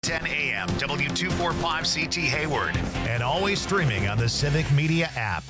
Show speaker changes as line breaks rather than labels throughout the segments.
910 AM, W245CT Hayward, and always streaming on the Civic Media app.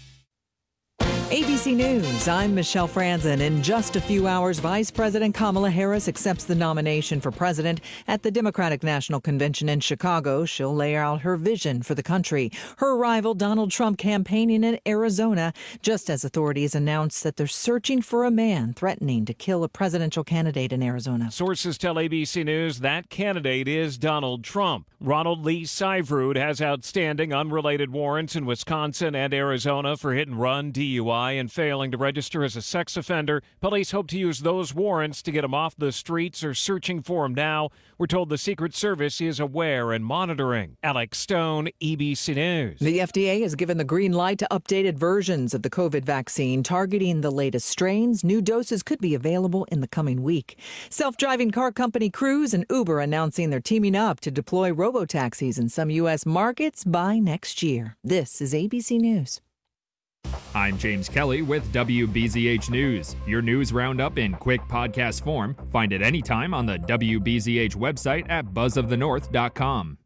ABC News, I'm Michelle Franzen. In just a few hours, Vice President Kamala Harris accepts the nomination for president at the Democratic National Convention in Chicago. She'll lay out her vision for the country. Her rival, Donald Trump, campaigning in Arizona, just as authorities announced that they're searching for a man threatening to kill a presidential candidate in Arizona.
Sources tell ABC News that candidate is Donald Trump. Ronald Lee Syverud has outstanding unrelated warrants in Wisconsin and Arizona for hit-and-run, DUI, and failing to register as a sex offender. Police hope to use those warrants to get him off the streets or searching for him now. We're told the Secret Service is aware and monitoring. Alex Stone, ABC News.
The FDA has given the green light to updated versions of the COVID vaccine targeting the latest strains. New doses could be available in the coming week. Self-driving car company Cruise and Uber announcing they're teaming up to deploy robotaxis in some U.S. markets by next year. This is ABC News.
I'm James Kelly with WBZH News. Your news roundup in quick podcast form. Find it anytime on the WBZH website at buzzofthenorth.com.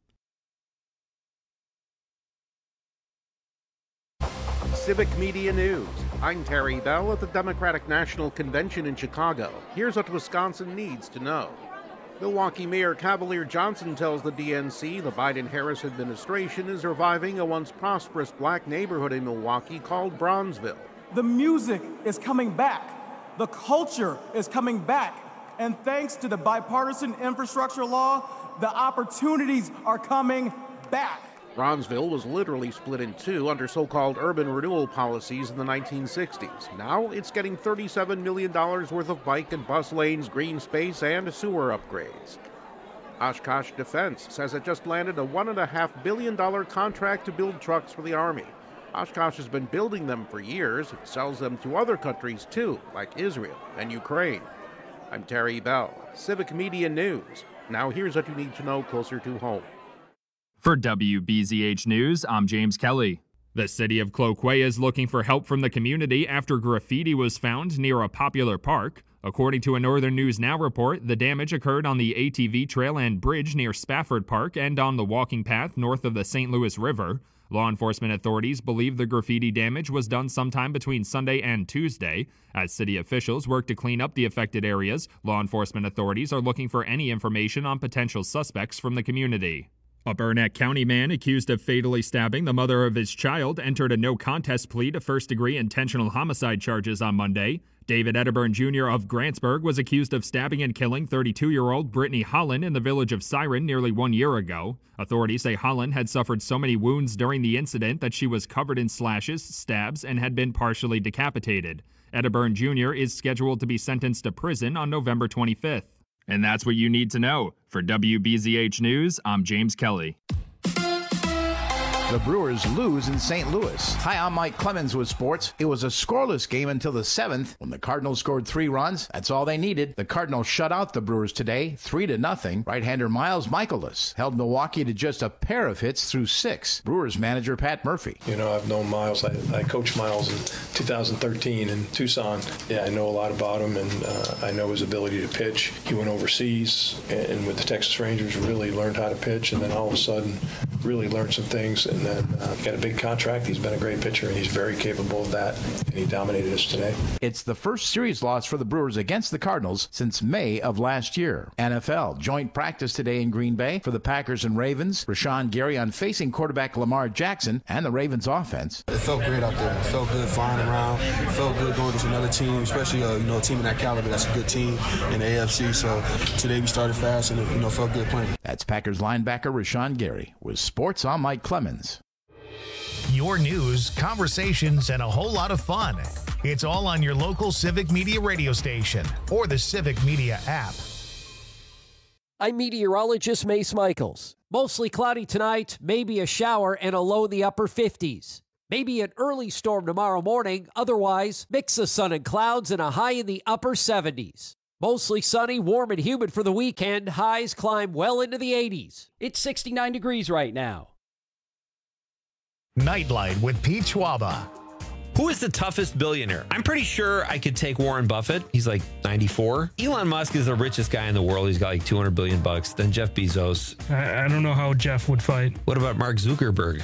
Civic Media News. I'm Terry Bell at the Democratic National Convention in Chicago. Here's what Wisconsin needs to know. Milwaukee Mayor Cavalier Johnson tells the DNC the Biden-Harris administration is reviving a once prosperous black neighborhood in Milwaukee called Bronzeville.
The music is coming back. The culture is coming back. And thanks to the bipartisan infrastructure law, the opportunities are coming back.
Bronzeville was literally split in two under so-called urban renewal policies in the 1960s. Now it's getting $37 million worth of bike and bus lanes, green space, and sewer upgrades. Oshkosh Defense says it just landed a $1.5 billion contract to build trucks for the Army. Oshkosh has been building them for years. It sells them to other countries too, like Israel and Ukraine. I'm Terry Bell, Civic Media News. Now here's what you need to know closer to home.
For WBZH News, I'm James Kelly. The city of Cloquet is looking for help from the community after graffiti was found near a popular park. According to a Northern News Now report, the damage occurred on the ATV trail and bridge near Spafford Park and on the walking path north of the St. Louis River. Law enforcement authorities believe the graffiti damage was done sometime between Sunday and Tuesday. As city officials work to clean up the affected areas, law enforcement authorities are looking for any information on potential suspects from the community. A Burnett County man accused of fatally stabbing the mother of his child entered a no-contest plea to first-degree intentional homicide charges on Monday. David Edderburn Jr. of Grantsburg was accused of stabbing and killing 32-year-old Brittany Holland in the village of Siren nearly 1 year ago. Authorities say Holland had suffered so many wounds during the incident that she was covered in slashes, stabs, and had been partially decapitated. Edderburn Jr. is scheduled to be sentenced to prison on November 25th. And that's what you need to know. For WBZH News, I'm James Kelly.
The Brewers lose in St. Louis. Hi, I'm Mike Clemens with sports. It was a scoreless game until the 7th when the Cardinals scored 3 runs. That's all they needed. The Cardinals shut out the Brewers today, 3-0. Right-hander Miles Michaelis held Milwaukee to just a pair of hits through 6. Brewers manager Pat Murphy.
You know, I've known Miles. I coached Miles in 2013 in Tucson. Yeah, I know a lot about him, and I know his ability to pitch. He went overseas and with the Texas Rangers really learned how to pitch, and then all of a sudden really learned some things, and then got a big contract. He's been a great pitcher, and he's very capable of that, and he dominated us today.
It's the first series loss for the Brewers against the Cardinals since May of last year. NFL joint practice today in Green Bay for the Packers and Ravens. Rashawn Gary on facing quarterback Lamar Jackson and the Ravens offense.
It felt great out there. It felt good flying around. It felt good going to another team, especially a team in that caliber. That's a good team in the AFC. So today we started fast and it felt good playing.
That's Packers linebacker Rashawn Gary. With sports, I'm Mike Clemens.
Your news, conversations, and a whole lot of fun. It's all on your local Civic Media radio station or the Civic Media app.
I'm meteorologist Mace Michaels. Mostly cloudy tonight, maybe a shower and a low in the upper 50s. Maybe an early storm tomorrow morning, otherwise mix of sun and clouds and a high in the upper 70s. Mostly sunny, warm, and humid for the weekend. Highs climb well into the 80s. It's 69 degrees right now.
Nightlight with Pete Schwaba.
Who is the toughest billionaire? I'm pretty sure I could take Warren Buffett. He's like 94. Elon Musk is the richest guy in the world. He's got like $200 billion. Then Jeff Bezos.
I don't know how Jeff would fight.
What about Mark Zuckerberg?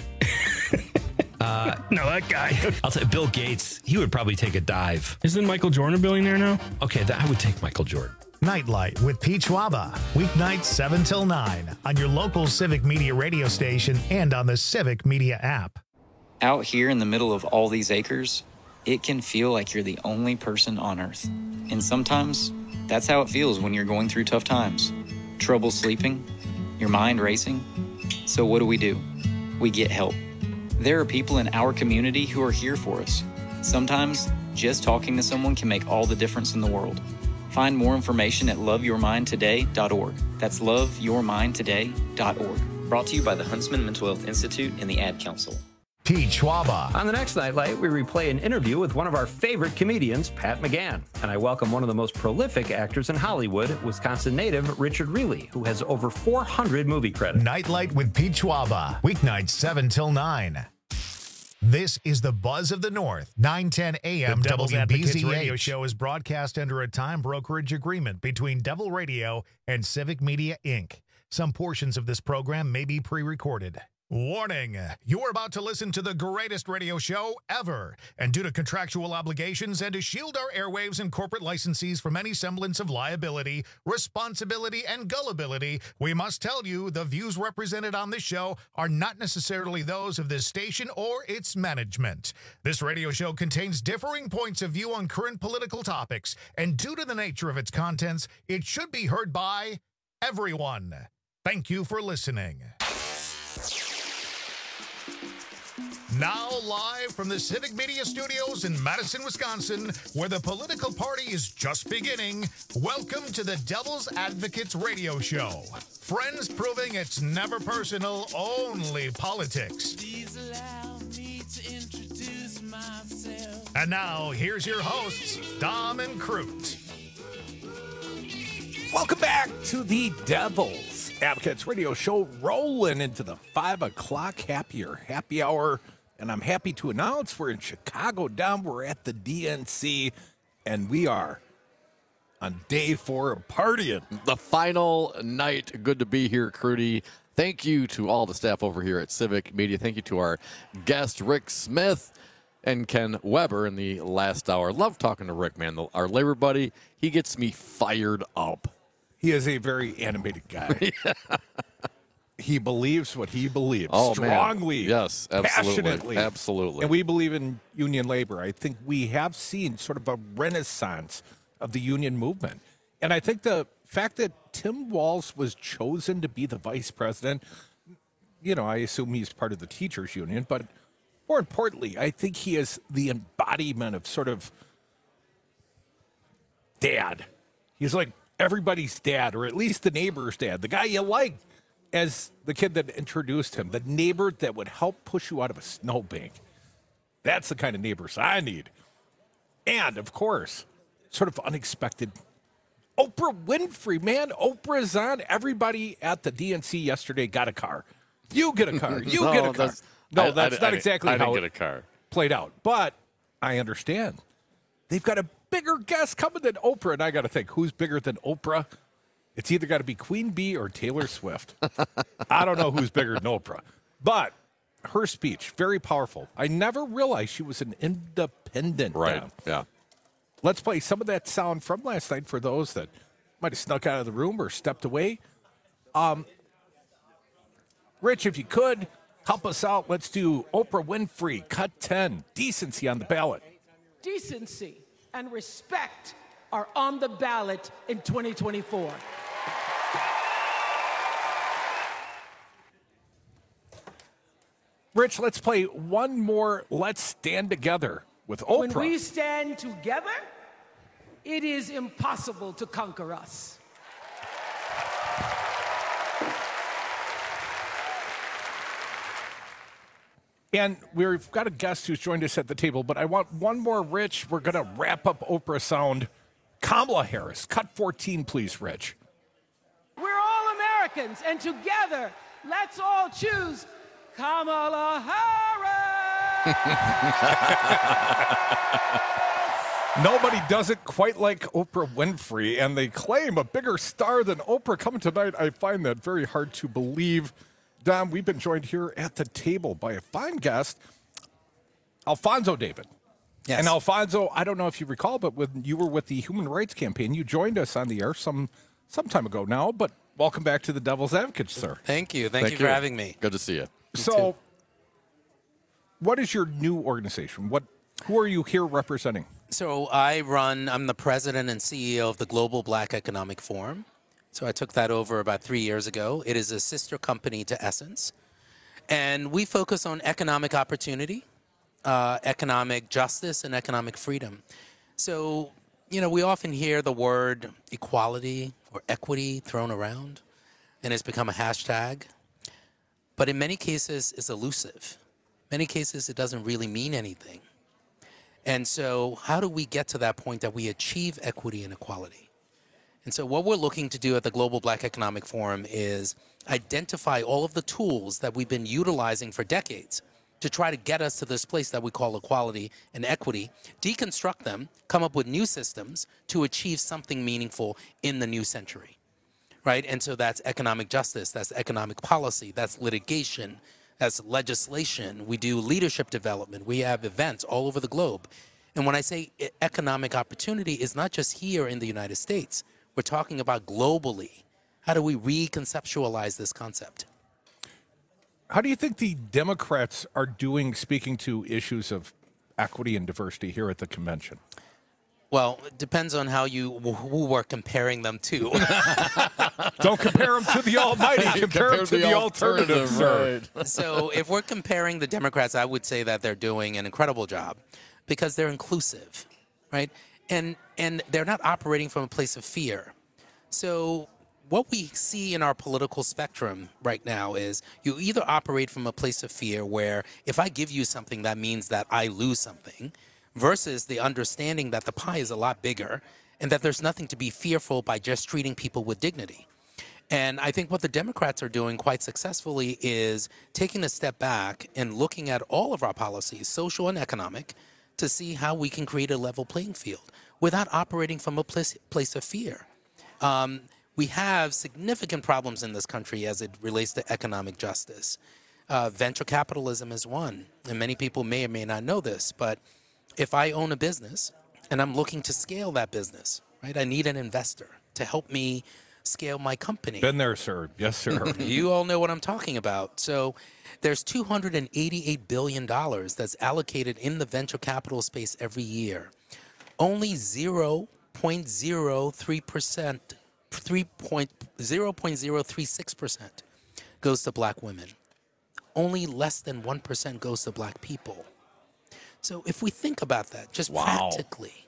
No, that guy.
I'll say Bill Gates. He would probably take a dive.
Isn't Michael Jordan a billionaire now?
Okay, I would take Michael Jordan.
Nightlight with Pete Schwaba. Weeknights 7 till 9 on your local Civic Media radio station and on the Civic Media app.
Out here in the middle of all these acres, it can feel like you're the only person on Earth. And sometimes, that's how it feels when you're going through tough times. Trouble sleeping, your mind racing. So what do? We get help. There are people in our community who are here for us. Sometimes, just talking to someone can make all the difference in the world. Find more information at loveyourmindtoday.org. That's loveyourmindtoday.org. Brought to you by the Huntsman Mental Health Institute and the Ad Council.
Pete Schwaba.
On the next Nightlight, we replay an interview with one of our favorite comedians, Pat McGann. And I welcome one of the most prolific actors in Hollywood, Wisconsin native Richard Reilly, who has over 400 movie credits.
Nightlight with Pete Schwaba. Weeknights 7 till 9. This is the Buzz of the North, 9:10 a.m.
The Devil's Advocates
WBZH
radio
show is broadcast under a time brokerage agreement between Devil Radio and Civic Media, Inc. Some portions of this program may be pre-recorded. Warning, you're about to listen to the greatest radio show ever. And due to contractual obligations and to shield our airwaves and corporate licensees from any semblance of liability, responsibility, and gullibility, we must tell you the views represented on this show are not necessarily those of this station or its management. This radio show contains differing points of view on current political topics, and due to the nature of its contents, it should be heard by everyone. Thank you for listening. Now live from the Civic Media Studios in Madison, Wisconsin, where the political party is just beginning, welcome to the Devil's Advocates radio show. Friends proving it's never personal, only politics. Please allow me to introduce myself. And now, here's your hosts, Dom and Crute.
Welcome back to the Devil's Advocates radio show, rolling into the 5 o'clock happy hour. And I'm happy to announce we're in Chicago, Dom. We're at the DNC, and we are on day 4 of partying.
The final night. Good to be here, Crudy. Thank you to all the staff over here at Civic Media. Thank you to our guest, Rick Smith, and Ken Weber in the last hour. Love talking to Rick, man. Our labor buddy, he gets me fired up.
He is a very animated guy. He believes what he believes strongly.
Man. Yes, absolutely.
Passionately.
Absolutely.
And we believe in union labor. I think we have seen sort of a renaissance of the union movement. And I think the fact that Tim Walz was chosen to be the vice president, you know, I assume he's part of the teachers union, but more importantly, I think he is the embodiment of sort of dad. He's like everybody's dad, or at least the neighbor's dad, the guy you like. As the kid that introduced him, the neighbor that would help push you out of a snowbank. That's the kind of neighbors I need. And, of course, sort of unexpected, Oprah Winfrey, man. Oprah's on. Everybody at the DNC yesterday got a car. You get a car. You get a car. That's not exactly how
get a car.
Played out. But I understand. They've got a bigger guest coming than Oprah. And I got to think, who's bigger than Oprah? It's either got to be Queen Bee or Taylor Swift. I don't know who's bigger than Oprah. But her speech, very powerful. I never realized she was an independent.
Right, yeah.
Let's play some of that sound from last night for those that might have snuck out of the room or stepped away. Rich, if you could, help us out. Let's do Oprah Winfrey, cut 10, decency on the ballot.
Decency and respect are on the ballot in 2024.
Rich, let's play one more Let's Stand Together with Oprah.
When we stand together, it is impossible to conquer us.
And we've got a guest who's joined us at the table, but I want one more, Rich. We're going to wrap up Oprah sound. Kamala Harris, cut 14, please, Rich.
We're all Americans, and together, let's all choose Kamala Harris.
Nobody does it quite like Oprah Winfrey, and they claim a bigger star than Oprah coming tonight. I find that very hard to believe. Dom, we've been joined here at the table by a fine guest, Alfonso David.
Yes.
And Alfonso, I don't know if you recall, but when you were with the Human Rights Campaign, you joined us on the air some time ago now, but welcome back to the Devil's Advocate, sir.
Thank you. Thank you for having me.
Good to see you.
So, what is your new organization? Who are you here representing?
So I'm the president and CEO of the Global Black Economic Forum. So I took that over about 3 years ago. It is a sister company to Essence. And we focus on economic opportunity, economic justice, and economic freedom. So, we often hear the word equality or equity thrown around, and it's become a hashtag. But in many cases, it's elusive. Many cases, it doesn't really mean anything. And so how do we get to that point that we achieve equity and equality? And so what we're looking to do at the Global Black Economic Forum is identify all of the tools that we've been utilizing for decades to try to get us to this place that we call equality and equity, deconstruct them, come up with new systems to achieve something meaningful in the new century, right? And so that's economic justice, that's economic policy, that's litigation, that's legislation. We do leadership development. We have events all over the globe. And when I say economic opportunity, it's not just here in the United States. We're talking about globally. How do we reconceptualize this concept?
How do you think the Democrats are doing speaking to issues of equity and diversity here at the convention?
Well, it depends on who we're comparing them to.
Don't compare them to the almighty. Compare them to the alternative, sir.
Right. So if we're comparing the Democrats, I would say that they're doing an incredible job because they're inclusive, right? And they're not operating from a place of fear. So what we see in our political spectrum right now is you either operate from a place of fear where if I give you something, that means that I lose something, versus the understanding that the pie is a lot bigger and that there's nothing to be fearful by just treating people with dignity. And I think what the Democrats are doing quite successfully is taking a step back and looking at all of our policies, social and economic, to see how we can create a level playing field without operating from a place of fear. We have significant problems in this country as it relates to economic justice. Venture capitalism is one, and many people may or may not know this, but if I own a business and I'm looking to scale that business, right, I need an investor to help me scale my company.
Been there, sir. Yes, sir.
You all know what I'm talking about. So there's $288 billion that's allocated in the venture capital space every year. Only 0.036% goes to black women. Only less than 1% goes to black people. So if we think about that, just practically,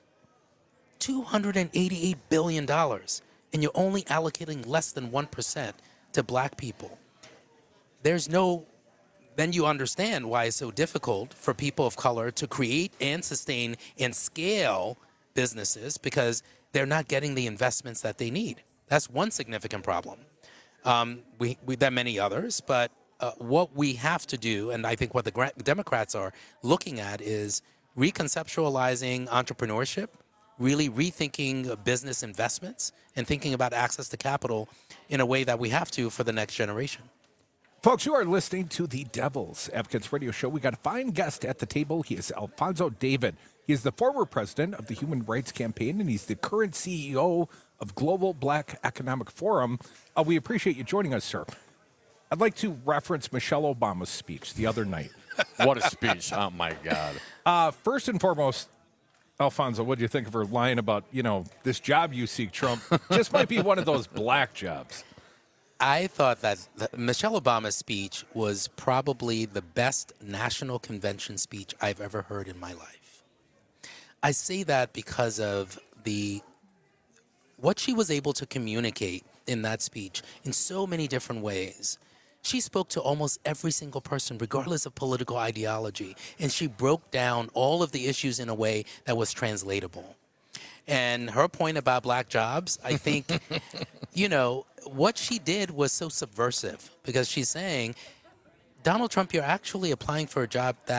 $288 billion, and you're only allocating less than 1% to black people. Then you understand why it's so difficult for people of color to create and sustain and scale businesses because they're not getting the investments that they need. That's one significant problem. There are many others, but what we have to do, and I think what the Democrats are looking at, is reconceptualizing entrepreneurship, really rethinking business investments, and thinking about access to capital in a way that we have to for the next generation.
Folks, you are listening to the Devil's Advocates Radio Show. We got a fine guest at the table. He is Alfonso David. He is the former president of the Human Rights Campaign, and he's the current CEO of Global Black Economic Forum. We appreciate you joining us, sir. I'd like to reference Michelle Obama's speech the other night.
What a speech. Oh, my God.
First and foremost, Alfonso, what do you think of her line about, this job you seek, Trump, just might be one of those black jobs?
I thought that Michelle Obama's speech was probably the best national convention speech I've ever heard in my life. I say that because of what she was able to communicate in that speech in so many different ways. She spoke to almost every single person, regardless of political ideology, and she broke down all of the issues in a way that was translatable. And her point about black jobs, I think, what she did was so subversive because she's saying, Donald Trump, you're actually applying for a job that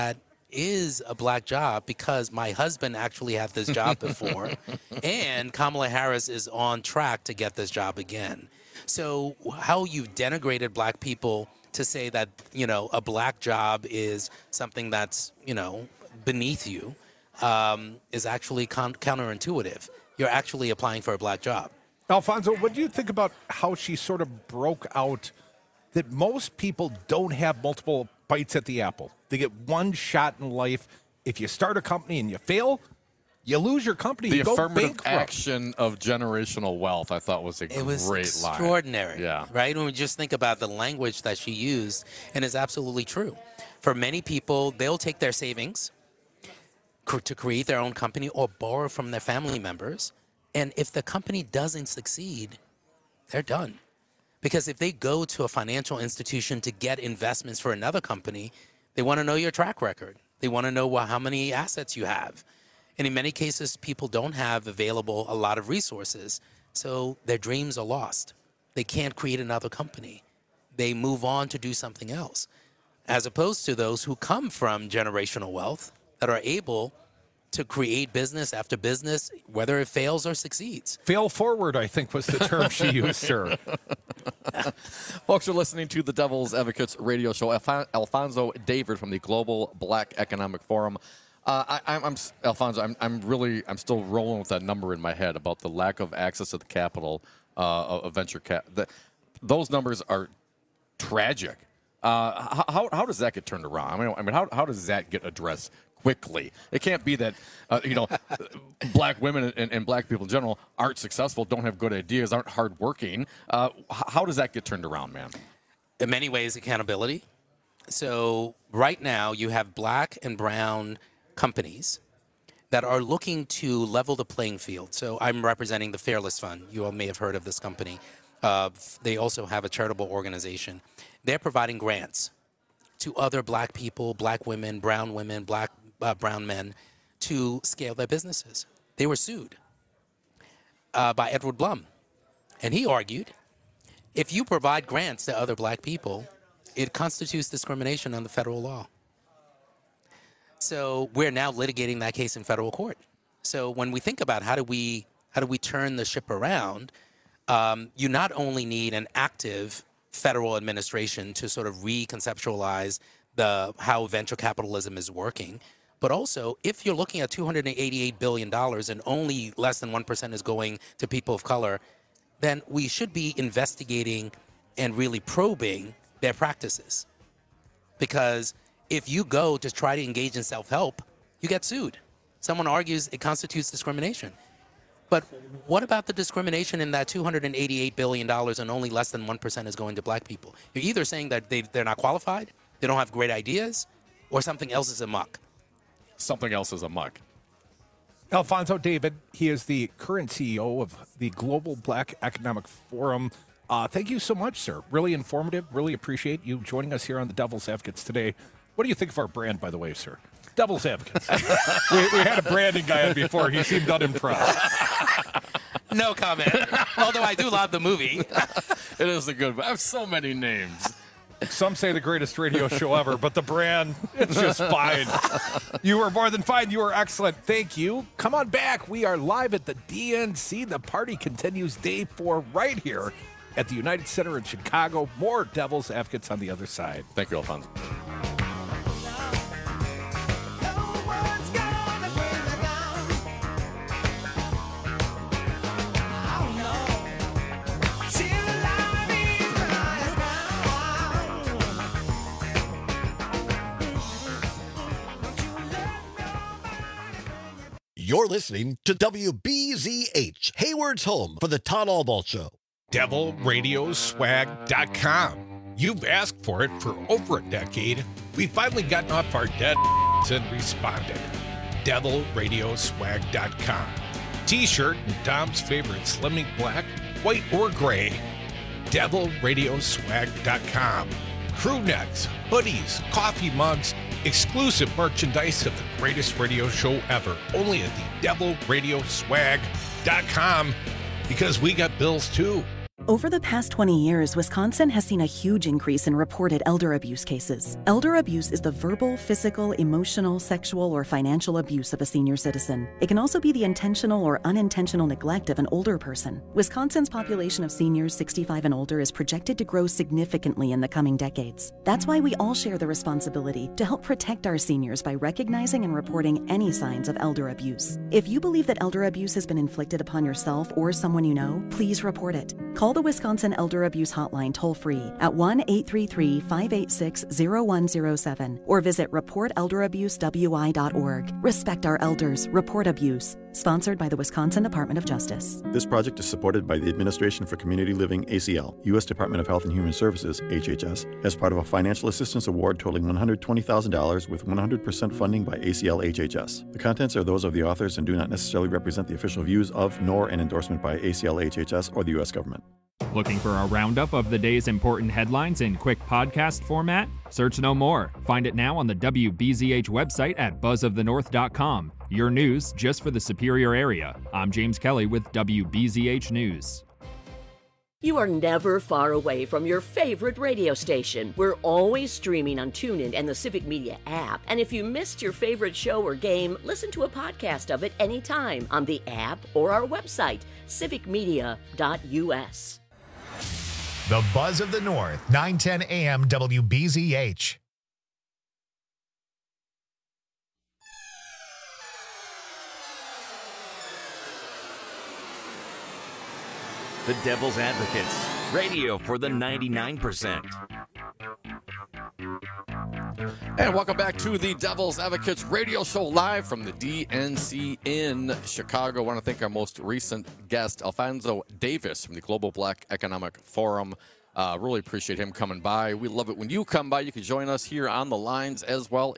is a black job because my husband actually had this job before, and Kamala Harris is on track to get this job again. So how you've denigrated black people to say that, a black job is something that's, beneath you is actually counterintuitive. You're actually applying for a black job.
Alfonso, what do you think about how she sort of broke out that most people don't have multiple bites at the apple? They get one shot in life. If you start a company and you fail, you lose your company.
The
you go
affirmative
bankrupt.
action of generational wealth, I thought, was a
It was
great
extraordinary,
line. Yeah.
right? When we just think about the language that she used, and it's absolutely true. For many people, they'll take their savings to create their own company or borrow from their family members. And if the company doesn't succeed, they're done. Because if they go to a financial institution to get investments for another company, they want to know your track record. They want to know how many assets you have. And in many cases, people don't have available a lot of resources, so their dreams are lost. They can't create another company. They move on to do something else, as opposed to those who come from generational wealth that are able to create business after business, whether it fails or succeeds.
Fail forward, I think, was the term she used, sir.
Folks are listening to the Devil's Advocates radio show. Alfonso David from the Global Black Economic Forum. Alfonso, I'm still rolling with that number in my head about the lack of access to the capital of venture cap. Those numbers are tragic. How does that get turned around? I mean, how does that get addressed quickly? It can't be that black women and black people in general aren't successful, don't have good ideas, aren't hardworking. How does that get turned around, man?
In many ways, accountability. So right now, you have black and brown companies that are looking to level the playing field. So I'm representing the Fairless Fund. You all may have heard of this company. They also have a charitable organization. They're providing grants to other black people, black women, brown men, to scale their businesses. They were sued by Edward Blum. And he argued, if you provide grants to other black people, it constitutes discrimination under federal law. So we're now litigating that case in federal court. So when we think about how do we turn the ship around, you not only need an active federal administration to sort of reconceptualize how venture capitalism is working, but also if you're looking at $288 billion and only less than 1% is going to people of color, then we should be investigating and really probing their practices. Because if you go to try to engage in self-help, you get sued. Someone argues it constitutes discrimination. But what about the discrimination in that $288 billion and only less than 1% is going to black people? You're either saying that they're not qualified, they don't have great ideas, or something else is amok.
Something else is amok.
Alfonso David, he is the current CEO of the Global Black Economic Forum. Thank you so much, sir. Really informative. Really appreciate you joining us here on the Devil's Advocates today. What do you think of our brand, by the way, sir? Devil's Advocates. we had a branding guy on before. He seemed unimpressed.
No comment. Although I do love the movie.
It is a good one. I have so many names.
Some say the greatest radio show ever, but the brand, it's just fine. You were more than fine. You were excellent. Thank you. Come on back. We are live at the DNC. The party continues day 4 right here at the United Center in Chicago. More Devil's Advocates on the other side.
Thank you, Alfonso.
You're listening to WBZH, Hayward's home for the Todd Albaugh Show.
DevilRadioswag.com. You've asked for it for over a decade. We've finally gotten off our dead and responded. DevilRadioswag.com. T-shirt and Dom's favorite Slimming Black, white or gray. DevilRadioswag.com. Crew necks, hoodies, coffee mugs, exclusive merchandise of the greatest radio show ever. Only at the DevilRadioswag.com, because we got bills too.
Over the past 20 years, Wisconsin has seen a huge increase in reported elder abuse cases. Elder abuse is the verbal, physical, emotional, sexual, or financial abuse of a senior citizen. It can also be the intentional or unintentional neglect of an older person. Wisconsin's population of seniors 65 and older is projected to grow significantly in the coming decades. That's why we all share the responsibility to help protect our seniors by recognizing and reporting any signs of elder abuse. If you believe that elder abuse has been inflicted upon yourself or someone you know, please report it. Call the Wisconsin Elder Abuse Hotline toll-free at 1-833-586-0107 or visit reportelderabusewI.org. Respect our elders. Report abuse. Sponsored by the Wisconsin Department of Justice.
This project is supported by the Administration for Community Living, ACL, U.S. Department of Health and Human Services, HHS, as part of a financial assistance award totaling $120,000 with 100% funding by ACL HHS. The contents are those of the authors and do not necessarily represent the official views of, nor an endorsement by ACL HHS or the U.S. government.
Looking for a roundup of the day's important headlines in quick podcast format? Search no more. Find it now on the WBZH website at buzzofthenorth.com. Your news just for the Superior area. I'm James Kelly with WBZH News.
You are never far away from your favorite radio station. We're always streaming on TuneIn and the Civic Media app. And if you missed your favorite show or game, listen to a podcast of it anytime on the app or our website, civicmedia.us.
The Buzz of the North, 910 AM WBZH.
The Devil's Advocates, radio for the 99%.
And welcome back to the Devil's Advocates radio show live from the DNC in Chicago. I want to thank our most recent guest, Alfonso Davis from the Global Black Economic Forum. Really appreciate him coming by. We love it when you come by. You can join us here on the lines as well,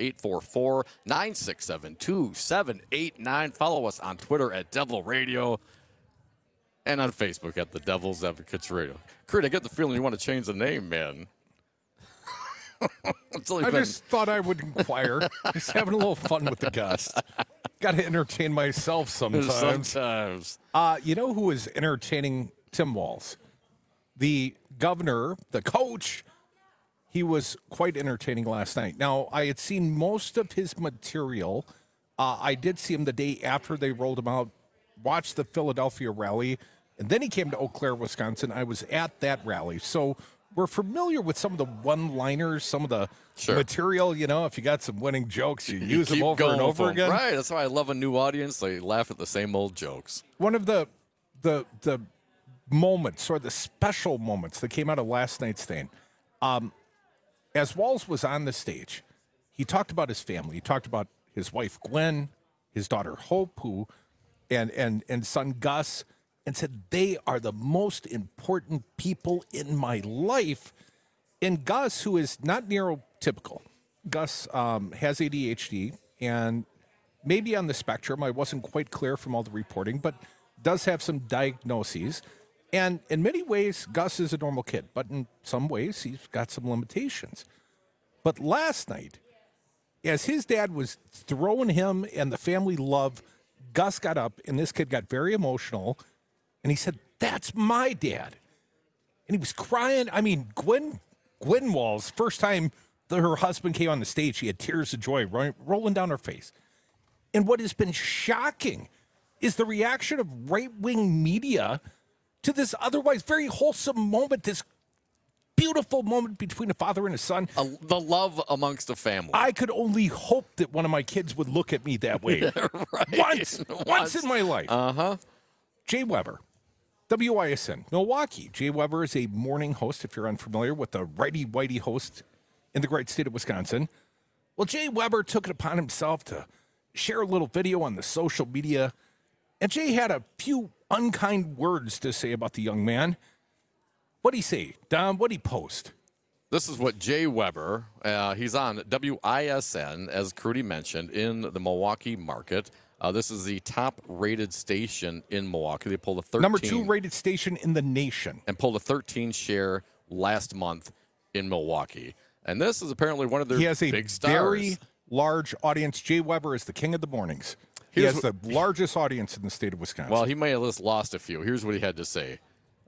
844-967-2789. Follow us on Twitter at Devil Radio. And on Facebook at the Devil's Advocates Radio. Kurt, I get the feeling you want to change the name, man.
I just thought I would inquire. Just having a little fun with the guest. Got to entertain myself sometimes. You know who is entertaining Tim Walz? The governor, the coach. He was quite entertaining last night. Now, I had seen most of his material. I did see him the day after they rolled him out. Watched the Philadelphia rally, and then he came to Eau Claire, Wisconsin. I was at that rally. So we're familiar with some of the one-liners, some of the material. You know, if you got some winning jokes, you use them over and over again.
Right. That's why I love a new audience. They laugh at the same old jokes.
One of the moments, or the special moments that came out of last night's thing, as Walz was on the stage, he talked about his family. He talked about his wife, Gwen, his daughter, Hope, who... And son Gus, and said, they are the most important people in my life. And Gus, who is not neurotypical, Gus has ADHD and maybe on the spectrum. I wasn't quite clear from all the reporting, but does have some diagnoses. And in many ways, Gus is a normal kid, but in some ways, he's got some limitations. But last night, as his dad was throwing him and the family love, Gus got up, and this kid got very emotional, and he said, that's my dad. And he was crying. I mean, Gwen Walz, first time her husband came on the stage, she had tears of joy rolling down her face. And what has been shocking is the reaction of right-wing media to this otherwise very wholesome moment, this beautiful moment between a father and a son.
The love amongst the family.
I could only hope that one of my kids would look at me that way.
Yeah, right.
Once in my life.
Uh-huh.
Jay Weber, WISN, Milwaukee. Jay Weber is a morning host, if you're unfamiliar with the righty-whitey host in the great state of Wisconsin. Well, Jay Weber took it upon himself to share a little video on the social media, and Jay had a few unkind words to say about the young man. What'd he say, Dom? What'd he post?
This is what Jay Weber, he's on WISN, as Crudy mentioned, in the Milwaukee market. This is the top-rated station in Milwaukee. They pulled a 13.
Number 2 rated station in the nation.
And pulled a 13 share last month in Milwaukee. And this is apparently one of their big stars.
He has a very large audience. Jay Weber is the king of the mornings. He has the largest audience in the state of Wisconsin.
Well, he may have lost a few. Here's what he had to say.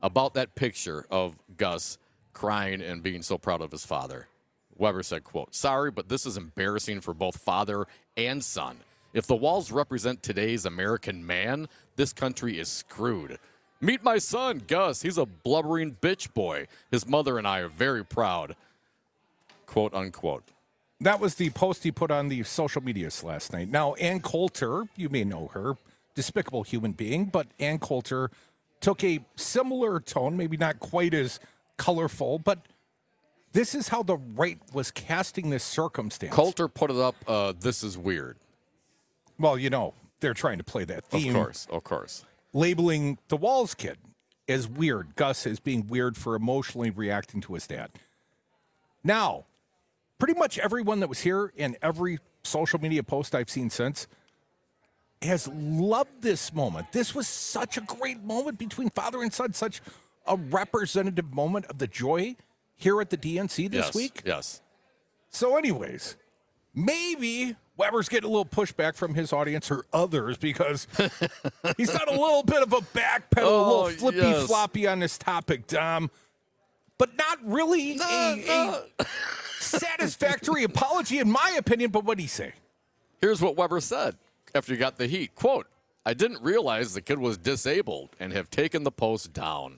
about that picture of Gus crying and being so proud of his father. Weber said, quote, "Sorry, but this is embarrassing for both father and son. If the walls represent today's American man, this country is screwed. Meet my son, Gus. He's a blubbering bitch boy. His mother and I are very proud." Quote, unquote.
That was the post he put on the social medias last night. Now, Ann Coulter, you may know her, despicable human being, but Ann Coulter took a similar tone, maybe not quite as colorful, but this is how the right was casting this circumstance.
Coulter put it up, this is weird.
Well, you know, they're trying to play that theme.
Of course.
Labeling the Walls kid as weird, Gus as being weird for emotionally reacting to his dad. Now, pretty much everyone that was here and every social media post I've seen since has loved this moment. This was such a great moment between father and son, such a representative moment of the joy here at the DNC this week.
Yes.
So anyways, maybe Weber's getting a little pushback from his audience or others because he's done a little bit of a backpedal, a little flippy-floppy on this topic, Dom. But not really a satisfactory apology, in my opinion. But what'd he say?
Here's what Weber said after he got the heat. Quote, "I didn't realize the kid was disabled and have taken the post down."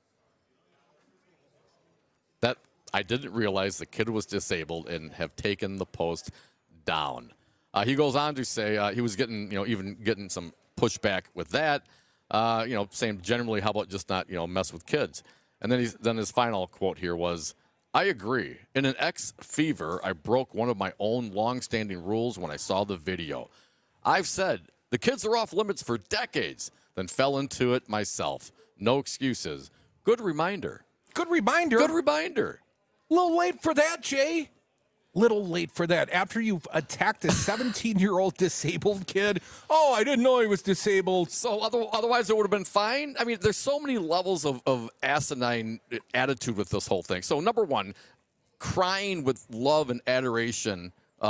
I didn't realize the kid was disabled and have taken the post down. He goes on to say he was getting, even getting some pushback with that, saying generally, how about just not, mess with kids? And then his final quote here was, "I agree. In an fever, I broke one of my own long-standing rules when I saw the video. I've said the kids are off limits for decades, then fell into it myself. No excuses. Good reminder."
Good reminder.
Good reminder.
A little late for that, Jay. Little late for that. After you've attacked a 17-year-old disabled kid. Oh, I didn't know he was disabled.
So otherwise it would have been fine? I mean, there's so many levels of asinine attitude with this whole thing. So number one, crying with love and adoration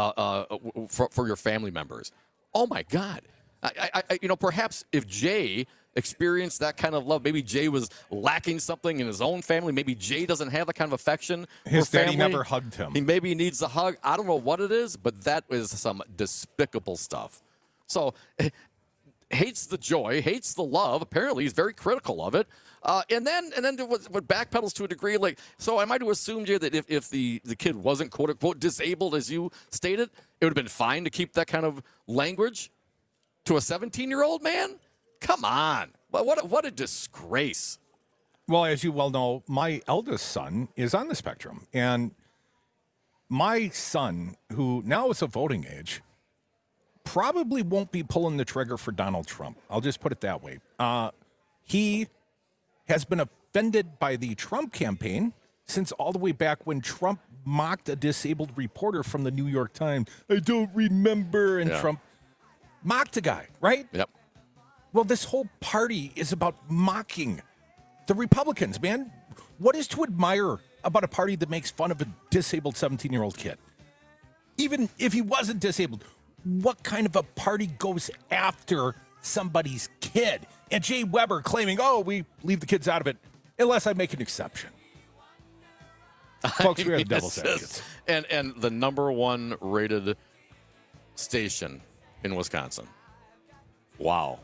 for your family members. Oh, my God. Perhaps if Jay experienced that kind of love, maybe Jay was lacking something in his own family. Maybe Jay doesn't have that kind of affection.
His
daddy
never hugged him.
Maybe he needs a hug. I don't know what it is, but that is some despicable stuff. So hates the joy, hates the love. Apparently, he's very critical of it. And then what backpedals to a degree. Like, so am I to assume, Jay, that if the kid wasn't quote unquote disabled, as you stated, it would have been fine to keep that kind of language to a 17-year-old man? Come on. What a disgrace.
Well, as you well know, my eldest son is on the spectrum. And my son, who now is of voting age, probably won't be pulling the trigger for Donald Trump. I'll just put it that way. He has been offended by the Trump campaign since all the way back when Trump mocked a disabled reporter from the New York Times. I don't remember. And Trump mocked a guy, right?
Yep.
Well, this whole party is about mocking the Republicans, man. What is to admire about a party that makes fun of a disabled 17-year-old kid? Even if he wasn't disabled, what kind of a party goes after somebody's kid? And Jay Weber claiming, oh, we leave the kids out of it, unless I make an exception. Folks, we have devil's advocates.
And the number one rated station in Wisconsin. Wow.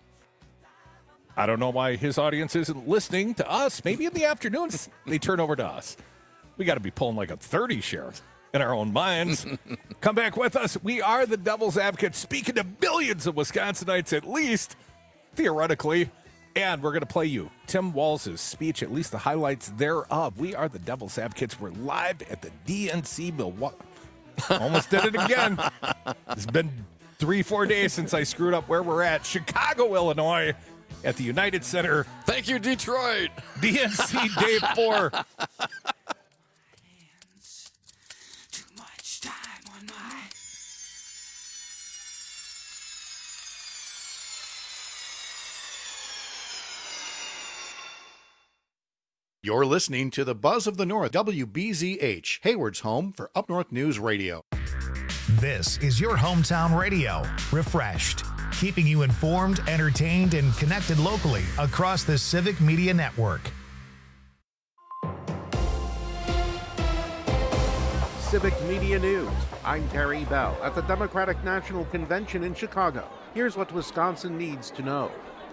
I don't know why his audience isn't listening to us. Maybe in the afternoons they turn over to us. We got to be pulling like a 30 share in our own minds. Come back with us. We are the Devil's Advocates, speaking to millions of Wisconsinites at least, theoretically. And we're going to play you Tim Walz's speech, at least the highlights thereof. We are the Devil's Advocates. We're live at the DNC Milwaukee. Almost did it again. It's been 3-4 days since I screwed up where we're at. Chicago, Illinois, at the United Center.
Thank you, Detroit.
DNC Day 4.
You're listening to the Buzz of the North, WBZH, Hayward's home for Up North News Radio. This is your hometown radio, refreshed, keeping you informed, entertained, and connected locally across the Civic Media Network.
Civic Media News. I'm Terry Bell at the Democratic National Convention in Chicago. Here's what Wisconsin needs to know.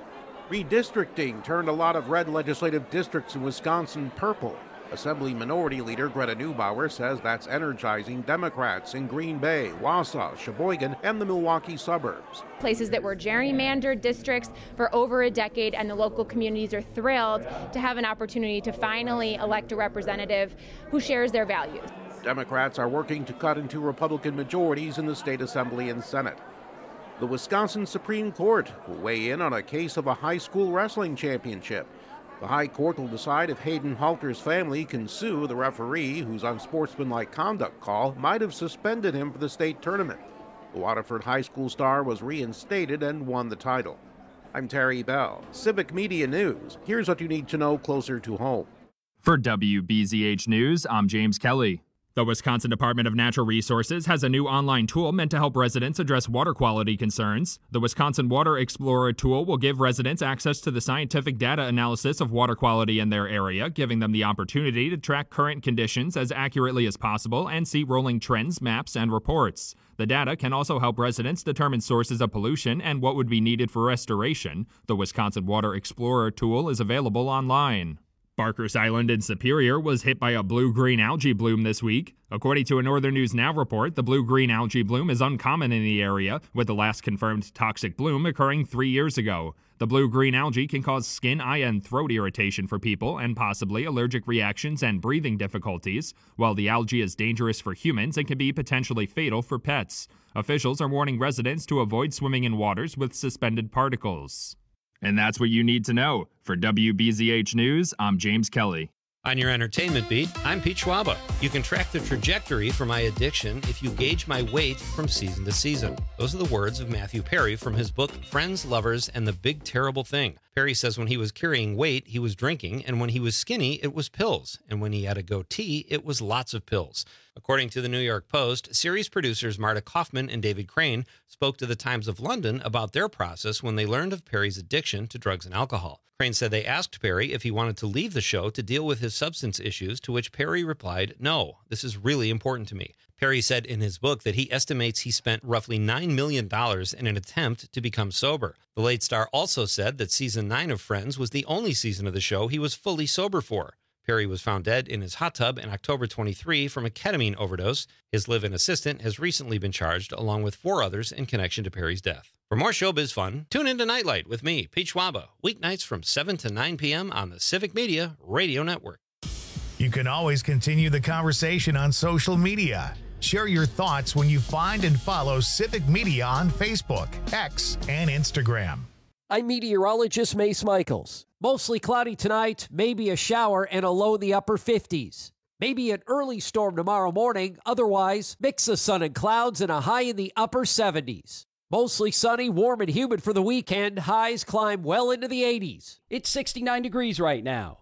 Redistricting turned a lot of red legislative districts in Wisconsin purple. Assembly Minority Leader Greta Neubauer says that's energizing Democrats in Green Bay, Wausau, Sheboygan, and the Milwaukee suburbs.
Places that were gerrymandered districts for over a decade, and the local communities are thrilled to have an opportunity to finally elect a representative who shares their values.
Democrats are working to cut into Republican majorities in the state Assembly and Senate. The Wisconsin Supreme Court will weigh in on a case of a high school wrestling championship. The High Court will decide if Hayden Halter's family can sue the referee whose unsportsmanlike conduct call might have suspended him for the state tournament. The Waterford High School star was reinstated and won the title. I'm Terry Bell, Civic Media News. Here's what you need to know closer to home.
For WBZH News, I'm James Kelly. The Wisconsin Department of Natural Resources has a new online tool meant to help residents address water quality concerns. The Wisconsin Water Explorer tool will give residents access to the scientific data analysis of water quality in their area, giving them the opportunity to track current conditions as accurately as possible and see rolling trends, maps, and reports. The data can also help residents determine sources of pollution and what would be needed for restoration. The Wisconsin Water Explorer tool is available online. Barker's Island in Superior was hit by a blue-green algae bloom this week. According to a Northern News Now report, the blue-green algae bloom is uncommon in the area, with the last confirmed toxic bloom occurring 3 years ago. The blue-green algae can cause skin, eye, and throat irritation for people and possibly allergic reactions and breathing difficulties, while the algae is dangerous for humans and can be potentially fatal for pets. Officials are warning residents to avoid swimming in waters with suspended particles. And that's what you need to know. For WBZH News, I'm James Kelly.
On your entertainment beat, I'm Pete Schwaba. You can track the trajectory for my addiction if you gauge my weight from season to season. Those are the words of Matthew Perry from his book, Friends, Lovers, and the Big Terrible Thing. Perry says when he was carrying weight, he was drinking, and when he was skinny, it was pills. And when he had a goatee, it was lots of pills. According to the New York Post, series producers Marta Kaufman and David Crane spoke to the Times of London about their process when they learned of Perry's addiction to drugs and alcohol. Crane said they asked Perry if he wanted to leave the show to deal with his substance issues, to which Perry replied, "No, this is really important to me." Perry said in his book that he estimates he spent roughly $9 million in an attempt to become sober. The late star also said that season 9 of Friends was the only season of the show he was fully sober for. Perry was found dead in his hot tub in October 23 from a ketamine overdose. His live-in assistant has recently been charged, along with 4 others in connection to Perry's death. For more showbiz fun, tune into Nightlight with me, Pete Schwaba, weeknights from 7 to 9 p.m. on the Civic Media Radio Network.
You can always continue the conversation on social media. Share your thoughts when you find and follow Civic Media on Facebook, X, and Instagram.
I'm meteorologist Mace Michaels. Mostly cloudy tonight, maybe a shower and a low in the upper 50s. Maybe an early storm tomorrow morning, otherwise mix of sun and clouds and a high in the upper 70s. Mostly sunny, warm and humid for the weekend. Highs climb well into the 80s.
It's 69 degrees right now.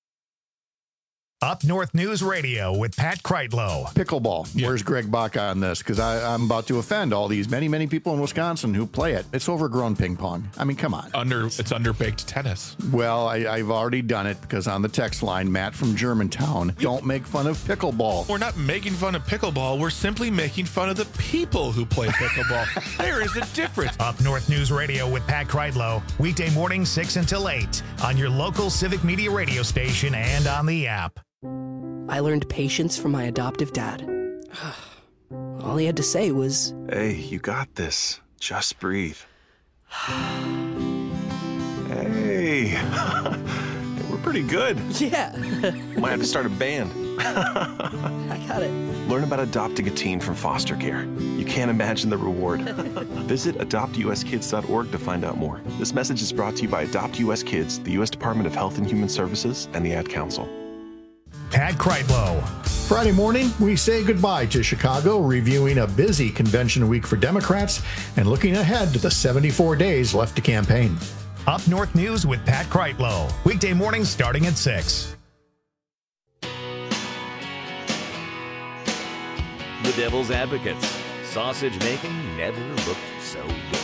Up North News Radio with Pat Kreitlow.
Pickleball. Yeah. Where's Greg Baca on this? Because I'm about to offend all these many people in Wisconsin who play it. It's overgrown ping pong. I mean, come on.
It's underbaked tennis.
Well, I've already done it because on the text line, Matt from Germantown, don't make fun of pickleball.
We're not making fun of pickleball. We're simply making fun of the people who play pickleball. There is a difference.
Up North News Radio with Pat Kreitlow. Weekday mornings 6 until 8 on your local Civic Media radio station and on the app.
I learned patience from my adoptive dad. All he had to say was,
"Hey, you got this. Just breathe." Hey, we're pretty good.
Yeah.
Might have to start a band.
I got it.
Learn about adopting a teen from foster care. You can't imagine the reward. Visit adoptuskids.org to find out more. This message is brought to you by Adopt US Kids, the U.S. Department of Health and Human Services, and the Ad Council.
Pat Kreitlow.
Friday morning, we say goodbye to Chicago, reviewing a busy convention week for Democrats and looking ahead to the 74 days left to campaign.
Up North News with Pat Kreitlow. Weekday mornings starting at 6.
The Devil's Advocates. Sausage making never looked so good.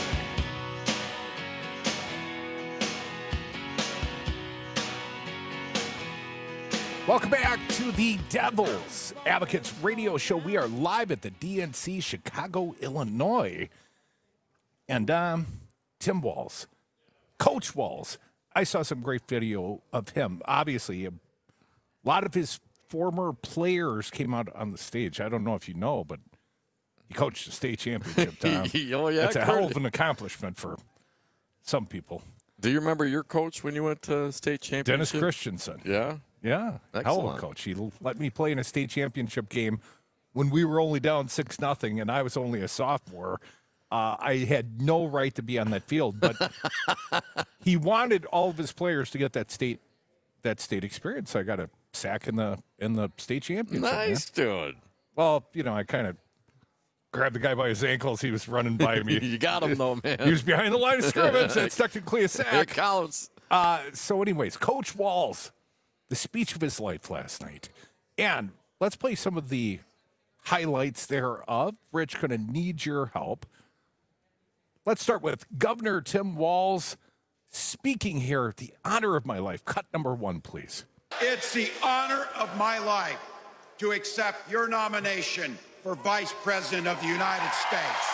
Welcome back to the Devil's Advocates Radio Show. We are live at the DNC, Chicago, Illinois. And Tim Walz, Coach Walz, I saw some great video of him. Obviously, a lot of his former players came out on the stage. I don't know if you know, but he coached the state championship, Tom.
Oh, yeah,
That's a hell of an accomplishment for some people.
Do you remember your coach when you went to state championship?
Dennis Christensen.
Yeah?
Yeah, hell of a coach. He let me play in a state championship game when we were only down 6-0, and I was only a sophomore. I had no right to be on that field, but he wanted all of his players to get that state experience. I got a sack in the state championship.
Nice, dude.
Well, I kind of grabbed the guy by his ankles. He was running by me.
You got him, though, man.
He was behind the line of scrimmage. That's technically a sack.
It counts.
So anyways, Coach Walz, the speech of his life last night. And let's play some of the highlights thereof. Rich, going to need your help. Let's start with Governor Tim Walz speaking here, the honor of my life. Cut number 1, please.
It's the honor of my life to accept your nomination for Vice President of the United States.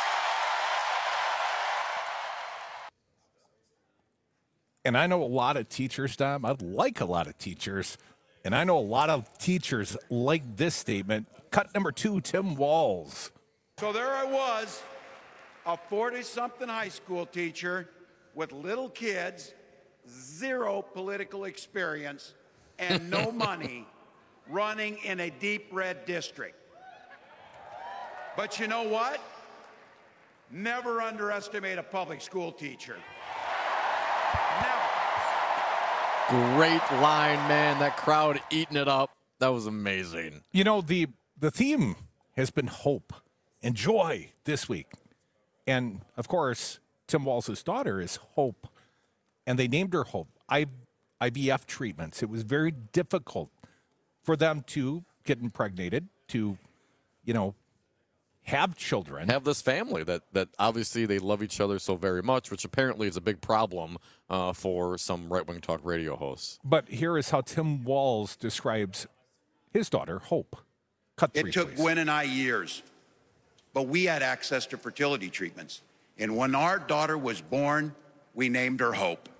And I know a lot of teachers, Dom. I like a lot of teachers. And I know a lot of teachers like this statement. Cut number 2, Tim Walz.
So there I was, a 40-something high school teacher with little kids, zero political experience, and no money, running in a deep red district. But you know what? Never underestimate a public school teacher.
Great line, man. That crowd eating it up. That was amazing.
The theme has been hope and joy this week. And, of course, Tim Walz's daughter is Hope. And they named her Hope. IVF treatments. It was very difficult for them to get impregnated, to, have children.
Have this family that obviously they love each other so very much, which apparently is a big problem for some right-wing talk radio hosts.
But here is how Tim Walz describes his daughter, Hope. Cut 3,
It took
please.
Gwen and I years, but we had access to fertility treatments. And when our daughter was born, we named her Hope.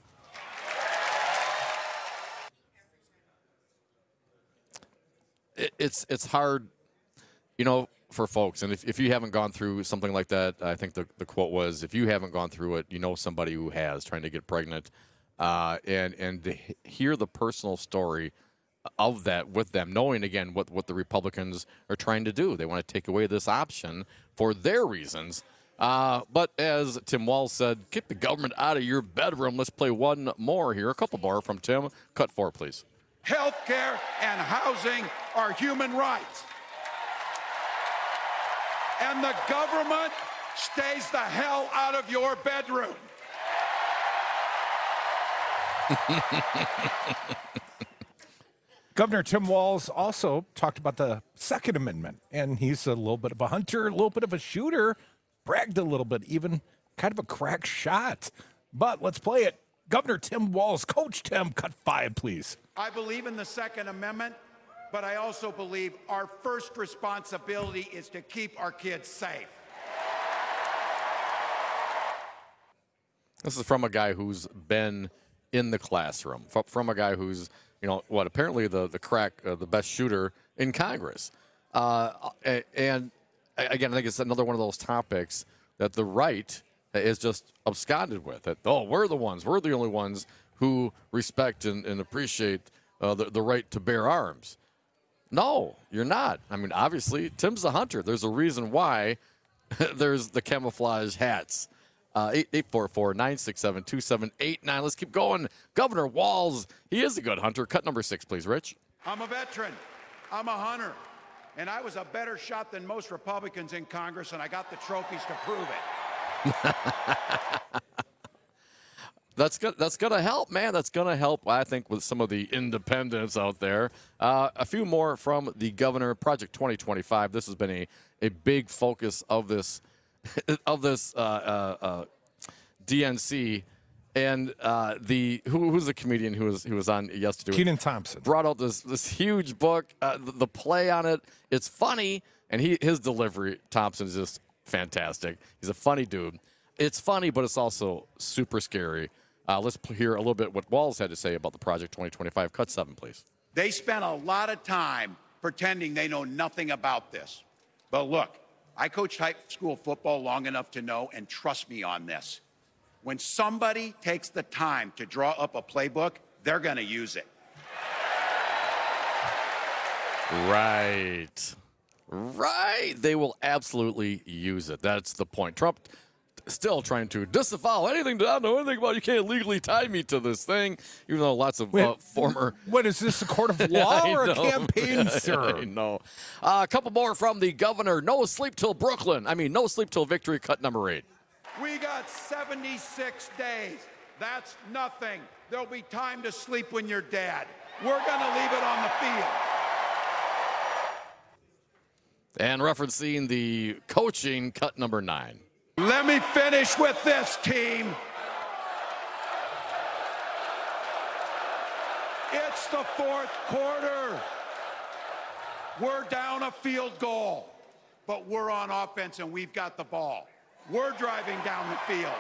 It's hard, for folks. And if you haven't gone through something like that, I think the quote was, if you haven't gone through it, you know somebody who has, trying to get pregnant. And to hear the personal story of that with them, knowing, again, what the Republicans are trying to do. They want to take away this option for their reasons. But as Tim Walz said, keep the government out of your bedroom. Let's play one more here, a couple more from Tim. Cut 4, please.
Health care and housing are human rights. And the government stays the hell out of your bedroom.
Governor Tim Walz also talked about the Second Amendment, and he's a little bit of a hunter, a little bit of a shooter, bragged a little bit, even kind of a crack shot. But let's play it. Governor Tim Walz, Coach Tim, cut 5, please.
I believe in the Second Amendment, but I also believe our first responsibility is to keep our kids safe.
This is from a guy who's been in the classroom, from a guy who's, apparently the best shooter in Congress. And again, I think it's another one of those topics that the right is just absconded with. That, we're the only ones who respect and appreciate the right to bear arms. No, you're not. I mean, obviously, Tim's a hunter. There's a reason why there's the camouflage hats. 844-967-2789. Let's keep going. Governor Walz, he is a good hunter. Cut number 6, please, Rich.
I'm a veteran. I'm a hunter. And I was a better shot than most Republicans in Congress, and I got the trophies to prove it.
That's going to help, man. That's going to help, I think, with some of the independents out there. A few more from the governor. Project 2025. This has been a big focus of this DNC. And who's the comedian who was on yesterday?
Kenan Thompson
brought out this huge book. The play on it, it's funny, and his delivery, Thompson, is just fantastic. He's a funny dude. It's funny, but it's also super scary. Let's hear a little bit what Walz had to say about the Project 2025. Cut 7, please.
They spent a lot of time pretending they know nothing about this. But look, I coached high school football long enough to know, and trust me on this. When somebody takes the time to draw up a playbook, they're going to use it.
Right. They will absolutely use it. That's the point. Trump still trying to disavow anything I know anything about. You can't legally tie me to this thing, even though lots of former.
What is this, a court of law or a campaign, sir?
I know. A couple more from the governor. No sleep till Brooklyn. No sleep till victory. Cut number 8.
We got 76 days. That's nothing. There'll be time to sleep when you're dead. We're going to leave it on the field.
And referencing the coaching, cut number 9.
Let me finish with this, team. It's the fourth quarter. We're down a field goal, but we're on offense and we've got the ball. We're driving down the field.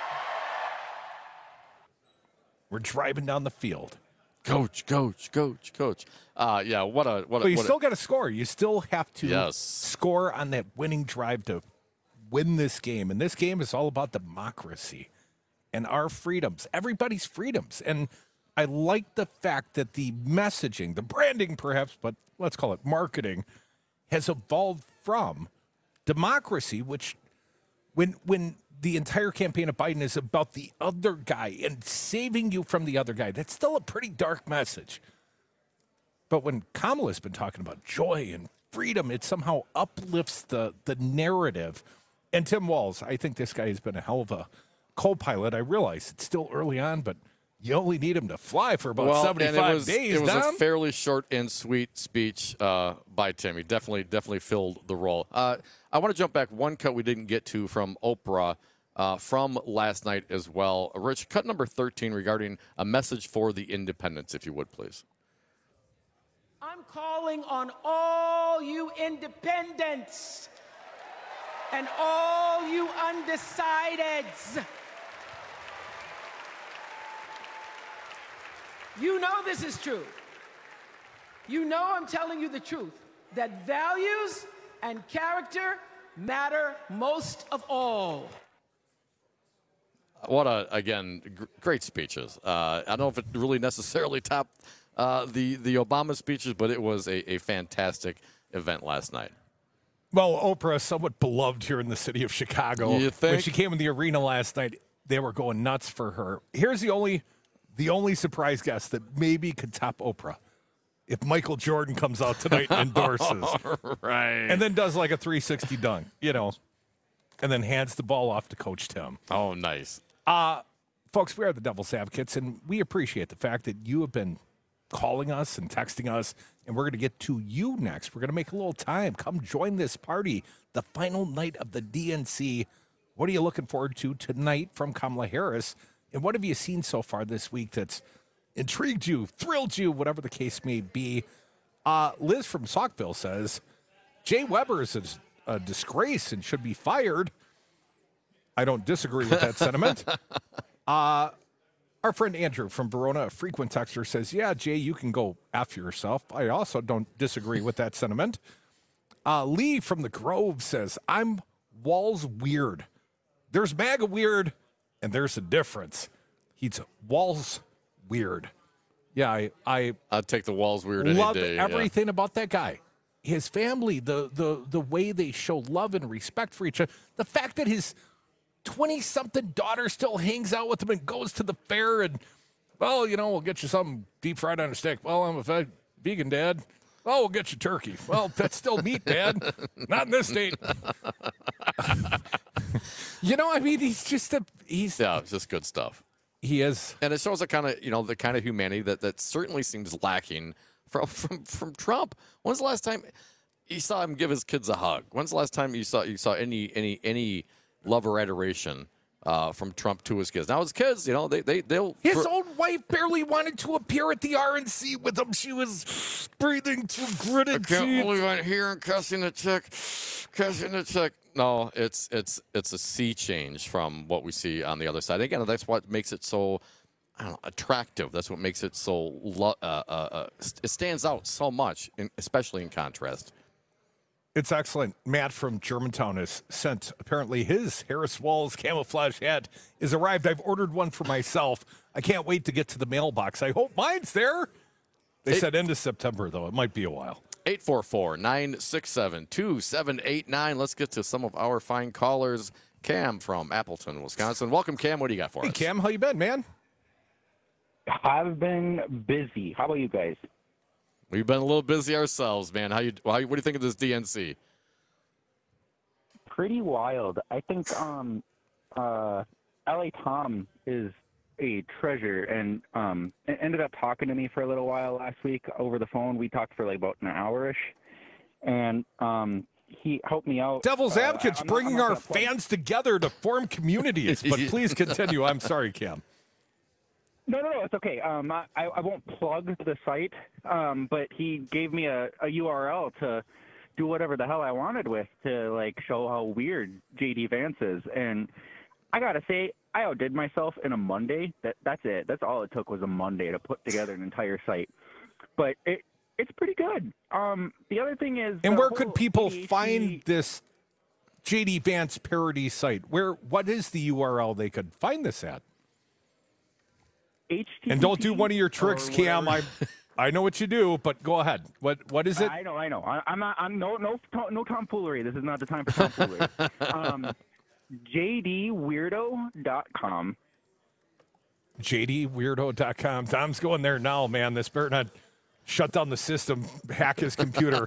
We're driving down the field.
Coach. Yeah,
But you still got to score. You still have to score on that winning drive to win this game. And this game is all about democracy and our freedoms, everybody's freedoms. And I like the fact that the messaging, the branding perhaps, but let's call it marketing, has evolved from democracy, which when the entire campaign of Biden is about the other guy and saving you from the other guy, that's still a pretty dark message. But when Kamala's been talking about joy and freedom, it somehow uplifts the narrative. And Tim Walz, I think this guy has been a hell of a co-pilot. I realize it's still early on, but you only need him to fly for about 75 days.
It was a fairly short and sweet speech by Tim. He definitely filled the role. I want to jump back one cut we didn't get to from Oprah from last night as well. Rich, cut number 13 regarding a message for the independents, if you would, please.
I'm calling on all you independents and all you undecideds. You know this is true. You know I'm telling you the truth, that values and character matter most of all.
What again, great speeches. I don't know if it really necessarily topped the Obama speeches, but it was a fantastic event last night.
Well, Oprah is somewhat beloved here in the city of Chicago.
You think?
When she came in the arena last night, they were going nuts for her. Here's the only surprise guest that maybe could top Oprah. If Michael Jordan comes out tonight and endorses.
Right.
And then does like a 360 dunk, and then hands the ball off to Coach Tim.
Oh, nice.
Folks, we are the Devil's Advocates, and we appreciate the fact that you have been calling us and texting us, and we're going to get to you next. We're going to make a little time. Come join this party, the final night of the DNC. What are you looking forward to tonight from Kamala Harris? And what have you seen so far this week that's intrigued you, thrilled you, whatever the case may be? Liz from Saukville says, Jay Weber is a disgrace and should be fired. I don't disagree with that sentiment. Our friend Andrew from Verona, a frequent texter, says, yeah, Jay, you can go after yourself. I also don't disagree with that sentiment. Lee from the Grove says, I'm Walz weird. There's MAGA weird, and there's a difference. He's Walz weird. Yeah,
I'd take the Walz weird
love
any day.
Everything about that guy. His family, the way they show love and respect for each other. The fact that his 20-something daughter still hangs out with him and goes to the fair and, well, we'll get you something deep fried on a stick. Well, I'm a vegan, Dad. Oh, we'll get you turkey. Well, that's still meat, Dad. Not in this state. He's just it's
just good stuff.
He is.
And it shows the kind of humanity that certainly seems lacking from Trump. When's the last time you saw him give his kids a hug? When's the last time you saw any love or adoration from Trump to his kids. Now his kids, they'll.
His own wife barely wanted to appear at the RNC with him. She was breathing too gritted.
I can't believe I'm here and cussing the chick. No, it's a sea change from what we see on the other side. Again, that's what makes it so attractive. That's what makes it so it stands out so much, especially in contrast.
It's excellent. Matt from Germantown has sent, apparently, his Harris Walls camouflage hat is arrived. I've ordered one for myself. I can't wait to get to the mailbox. I hope mine's there. They said end of September, though. It might be a while.
844-967-2789. Let's get to some of our fine callers. Cam from Appleton, Wisconsin. Welcome, Cam. What do you got for us?
Hey, Cam. How you been, man?
I've been busy. How about you guys?
We've been a little busy ourselves, man. What do you think of this DNC?
Pretty wild. I think LA Tom is a treasure, and ended up talking to me for a little while last week over the phone. We talked for like about an hour-ish, and he helped me out.
Devil's Advocates bringing our fans together to form communities, but please continue. I'm sorry, Cam.
No, it's okay. I won't plug the site, but he gave me a URL to do whatever the hell I wanted with to, like, show how weird J.D. Vance is. And I got to say, I outdid myself in a Monday. That's it. That's all it took was a Monday to put together an entire site. But it's pretty good. The other thing is...
And where could people find this J.D. Vance parody site? What is the URL they could find this at?
HTTP,
and don't do one of your tricks, Cam. I know what you do, but go ahead. What is it?
I know. I'm no tomfoolery. This is not the time for tomfoolery. JDweirdo.com.
JDweirdo.com. Tom's going there now, man. This better not shut down the system, hack his computer.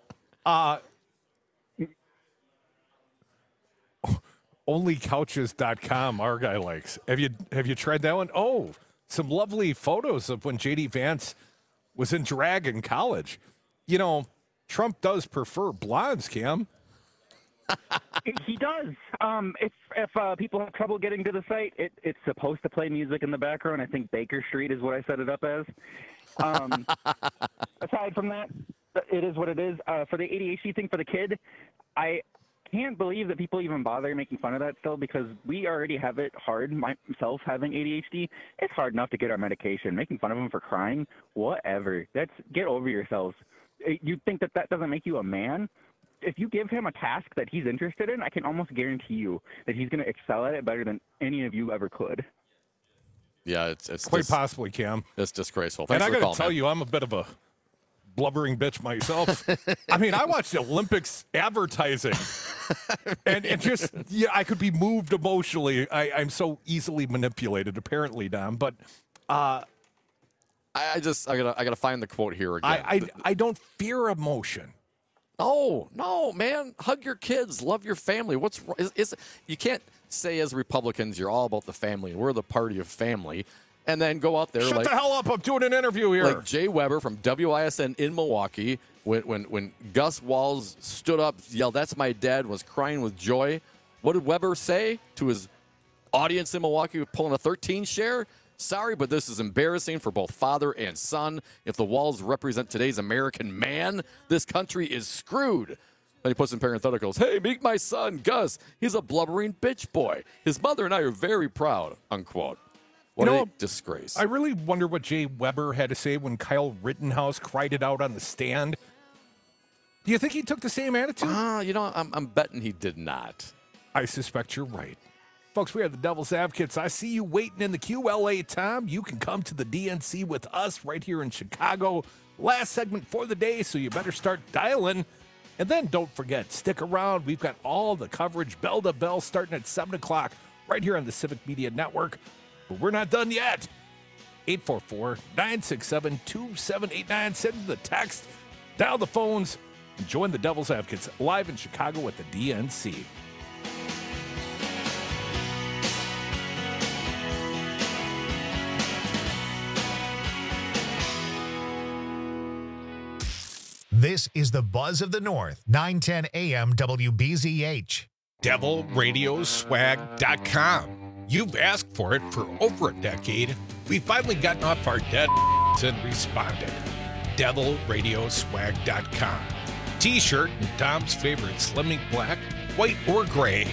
Onlycouches.com. Our guy likes. Have you tried that one? Oh. Some lovely photos of when J.D. Vance was in drag in college. You know, Trump does prefer blondes, Cam.
He does. If people have trouble getting to the site, it's supposed to play music in the background. I think Baker Street is what I set it up as. Aside from that, it is what it is. For the ADHD thing for the kid, I can't believe that people even bother making fun of that still, because we already have it hard. Myself having ADHD, it's hard enough to get our medication. Making fun of him for crying, whatever. Get over yourselves. You think that doesn't make you a man? If you give him a task that he's interested in, I can almost guarantee you that he's going to excel at it better than any of you ever could.
Yeah, it's
quite possibly, Cam.
It's disgraceful. Thanks
and I
got
to tell you, I'm a bit of a blubbering bitch myself. I mean, I watched the Olympics advertising, and just I could be moved emotionally. I'm so easily manipulated, apparently, Dom. But
I gotta find the quote here again.
I don't fear emotion.
No, man. Hug your kids. Love your family. What's you can't say as Republicans you're all about the family. We're the party of family. And then go out there.
Shut the hell up! I'm doing an interview here.
Like Jay Weber from WISN in Milwaukee, when Gus Walz stood up, yelled, "That's my dad," was crying with joy. What did Weber say to his audience in Milwaukee, pulling a 13 share? Sorry, but this is embarrassing for both father and son. If the Walls represent today's American man, this country is screwed. Then he puts in parentheticals, "Hey, meet my son, Gus. He's a blubbering bitch boy. His mother and I are very proud," unquote. What a disgrace.
I really wonder what Jay Weber had to say when Kyle Rittenhouse cried it out on the stand. Do you think he took the same attitude?
I'm betting he did not.
I suspect you're right. Folks, we are the Devil's Advocates. I see you waiting in the queue, LA Tom. You can come to the DNC with us right here in Chicago. Last segment for the day, so you better start dialing. And then don't forget, stick around. We've got all the coverage, bell to bell, starting at 7 o'clock right here on the Civic Media Network. But we're not done yet. 844-967-2789. Send the text, dial the phones, and join the Devil's Advocates live in Chicago at the DNC.
This is the Buzz of the North, 910 AM WBZH.
DevilRadioswag.com.
You've asked for it for over a decade. We've finally gotten off our dead and responded. DevilRadioswag.com. T-shirt in Tom's favorite slimming black, white, or gray.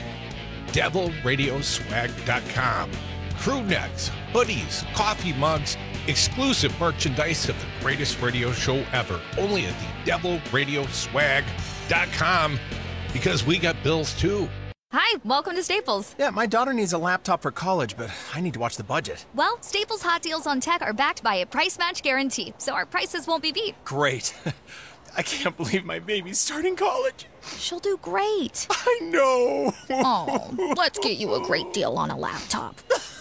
DevilRadioswag.com. Crew necks, hoodies, coffee mugs, exclusive merchandise of the greatest radio show ever. Only at the DevilRadioswag.com, because we got bills too.
Hi, welcome to Staples.
Yeah, my daughter needs a laptop for college, but I need to watch the budget.
Well, Staples hot deals on tech are backed by a price match guarantee, so our prices won't be beat.
Great. I can't believe my baby's starting college.
She'll do great.
I know.
Oh, let's get you a great deal on a laptop.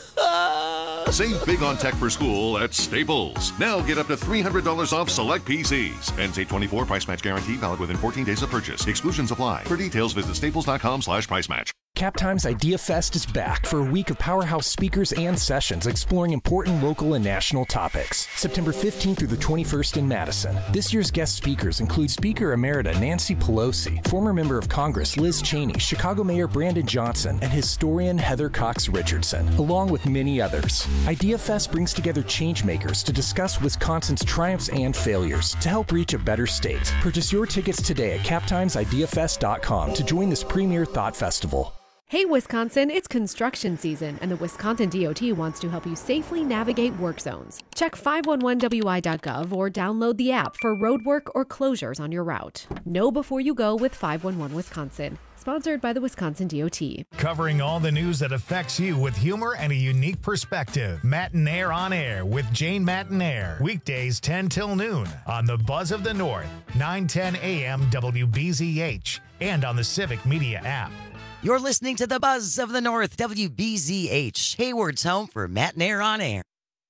Save big on tech for school at Staples. Now get up to $300 off select PCs. Ends 8/24, price match guarantee, valid within 14 days of purchase. Exclusions apply. For details, visit staples.com/price match.
CapTime's Idea Fest is back for a week of powerhouse speakers and sessions exploring important local and national topics. September 15th through the 21st in Madison. This year's guest speakers include Speaker Emerita Nancy Pelosi, former member of Congress Liz Cheney, Chicago Mayor Brandon Johnson, and historian Heather Cox Richardson, along with many others. Idea Fest brings together changemakers to discuss Wisconsin's triumphs and failures to help reach a better state. Purchase your tickets today at captimesideafest.com to join this premier thought festival.
Hey Wisconsin, it's construction season, and the Wisconsin DOT wants to help you safely navigate work zones. Check 511wi.gov or download the app for roadwork or closures on your route. Know before you go with 511 Wisconsin. Sponsored by the Wisconsin DOT.
Covering all the news that affects you with humor and a unique perspective. Matinaire on Air with Jane Matinaire. Weekdays 10 till noon on the Buzz of the North, 9:10 a.m. WBZH, and on the Civic Media app.
You're listening to the Buzz of the North, WBZH, Hayward's home for Matinaire on Air.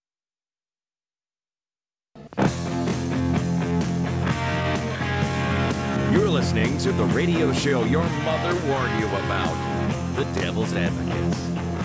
You're listening to the radio show your mother warned you about, The Devil's Advocates.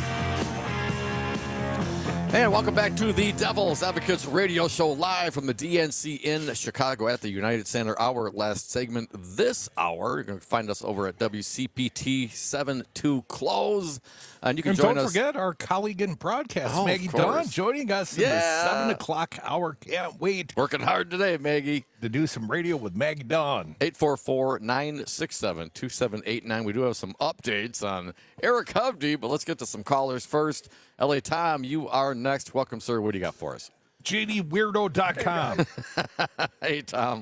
And welcome back to the Devil's Advocates radio show live from the DNC in Chicago at the United Center. Our last segment this hour. You're going to find us over at WCPT 7-2 Close. And you can join us.
Don't forget our colleague in broadcast, Maggie Dawn, joining us in the 7 o'clock hour. Can't wait.
Working hard today, Maggie.
To do some radio with Maggie Dawn.
844-967-2789. We do have some updates on Eric Hovde, but let's get to some callers first. L.A. Tom, you are next. Welcome, sir. What do you got for us?
JDWeirdo.com.
Hey, Tom.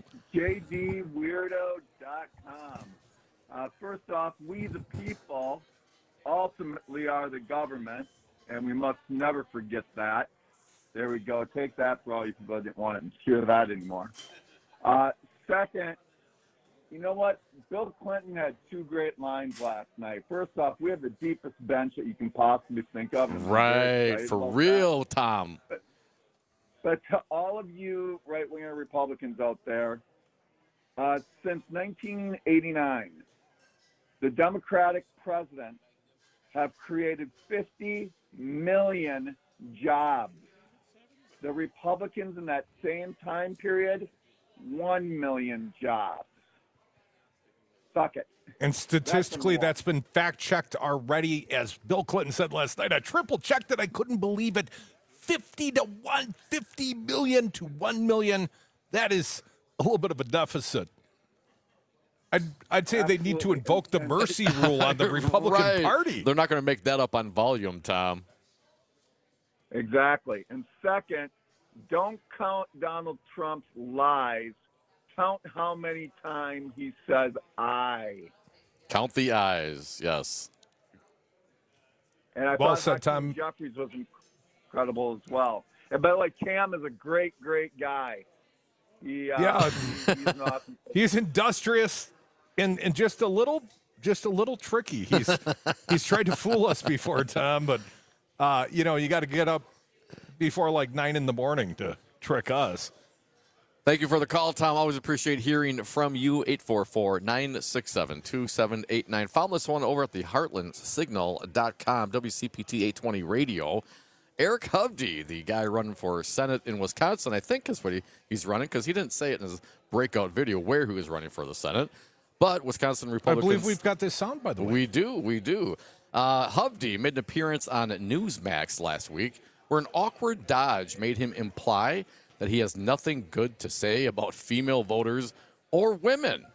JDWeirdo.com. First off, we the people ultimately are the government, and we must never forget that. There we go. Take that for all you people that didn't want to hear that anymore. Second, you know what? Bill Clinton had two great lines last night. First off, we have the deepest bench that you can possibly think of.
Right, for real, that. Tom.
But to all of you right-winger Republicans out there, since 1989, the Democratic presidents have created 50 million jobs. The Republicans in that same time period, 1 million jobs. Suck it.
And statistically, that's been fact-checked already. As Bill Clinton said last night, I triple-checked it. I couldn't believe it. 50 to 1, 50 million to 1 million. That is a little bit of a deficit. I'd say they need to invoke the mercy rule on the Republican Party.
They're not going to make that up on volume, Tom.
Exactly. And second, don't count Donald Trump's lies. Count how many times he says I.
Count the eyes, yes.
And I thought Tom Jeffries was incredible as well. And by the way, Cam is a great, great guy. He's awesome.
He's industrious and just a little tricky. He's tried to fool us before, Tom, but you got to get up before like 9 in the morning to trick us.
Thank you for the call, Tom. Always appreciate hearing from you. 844-967-2789. Found this one over at the heartlandsignal.com, WCPT 820 radio. Eric Hovde, the guy running for Senate in Wisconsin, I think is what he's running, because he didn't say it in his breakout video where he was running for the Senate. But Wisconsin Republicans.
I believe we've got this sound, by the way.
We do. Hovde made an appearance on Newsmax last week where an awkward dodge made him imply that he has nothing good to say about female voters or women.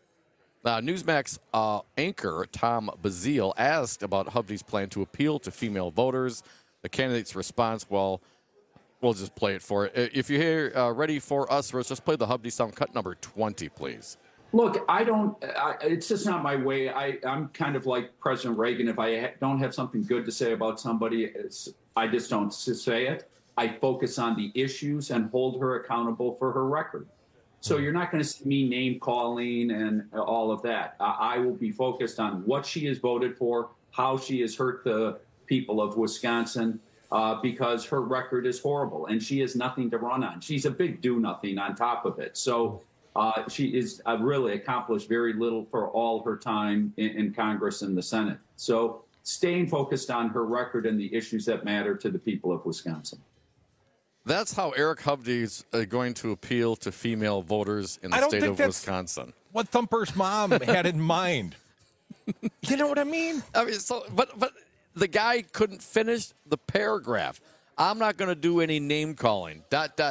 Newsmax anchor Tom Bazile asked about Hovde's plan to appeal to female voters. The candidate's response, well, we'll just play it for it. If you're here ready for us, let's just play the Hovde sound cut number 20, please.
Look, it's just not my way. I'm kind of like President Reagan. If I don't have something good to say about somebody, I just don't say it. I focus on the issues and hold her accountable for her record. So you're not going to see me name calling and all of that. I will be focused on what she has voted for, how she has hurt the people of Wisconsin, because her record is horrible and she has nothing to run on. She's a big do-nothing on top of it. So she is really accomplished very little for all her time in Congress and the Senate. So staying focused on her record and the issues that matter to the people of Wisconsin.
That's how Eric Hovde's going to appeal to female voters in the state of Wisconsin.
What Thumper's mom had in mind. You know what I mean?
I mean, but the guy couldn't finish the paragraph. I'm not going to do any name calling. ...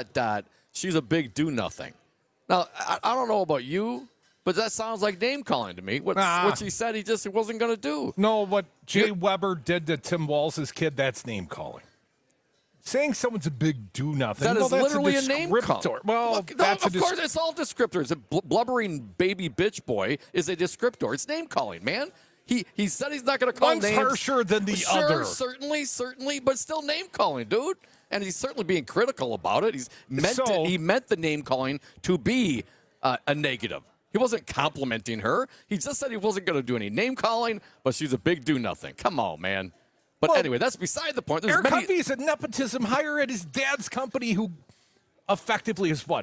She's a big do nothing. Now, I don't know about you, but that sounds like name calling to me. What she said he wasn't going to do.
No, what Jay Weber did to Tim Walz's kid, that's name calling. Saying someone's a big do nothing.
That is
that's
literally a name call.
Well,
look, of course, it's all descriptors. A blubbering baby bitch boy is a descriptor. It's name calling, man. He said he's not going to call
names. One's harsher than the other.
Certainly, but still name calling, dude. And he's certainly being critical about it. He meant the name calling to be a negative. He wasn't complimenting her. He just said he wasn't going to do any name calling, but she's a big do nothing. Come on, man. But anyway, that's beside the point.
Eric Hovde is a nepotism hire at his dad's company who effectively is what?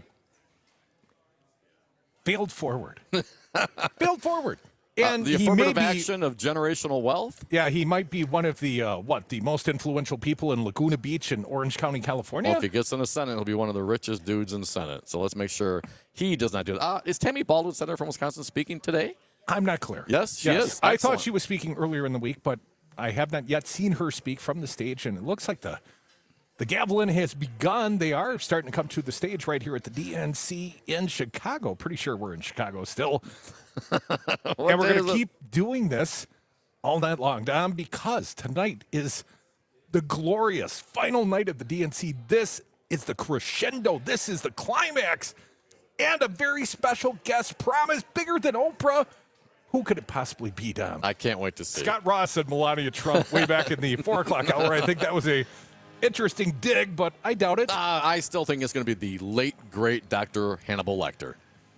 Failed forward. Failed forward.
And the affirmative action of generational wealth?
Yeah, he might be one of the, the most influential people in Laguna Beach in Orange County, California.
Well, if he gets in the Senate, he'll be one of the richest dudes in the Senate. So let's make sure he does not do that. Is Tammy Baldwin, Senator from Wisconsin, speaking today?
I'm not clear.
Yes, she is.
I thought she was speaking earlier in the week, but I have not yet seen her speak from the stage, and it looks like the gaveling has begun. They are starting to come to the stage right here at the DNC in Chicago. Pretty sure we're in Chicago still. And we're going to keep doing this all night long, Dom, because tonight is the glorious final night of the DNC. This is the crescendo. This is the climax. And a very special guest promised, bigger than Oprah. Who could it possibly be, Dom?
I can't wait to see.
Scott Ross and Melania Trump way back in the 4 o'clock hour. I think that was a interesting dig, but I doubt it.
I still think it's going to be the late, great Dr. Hannibal Lecter.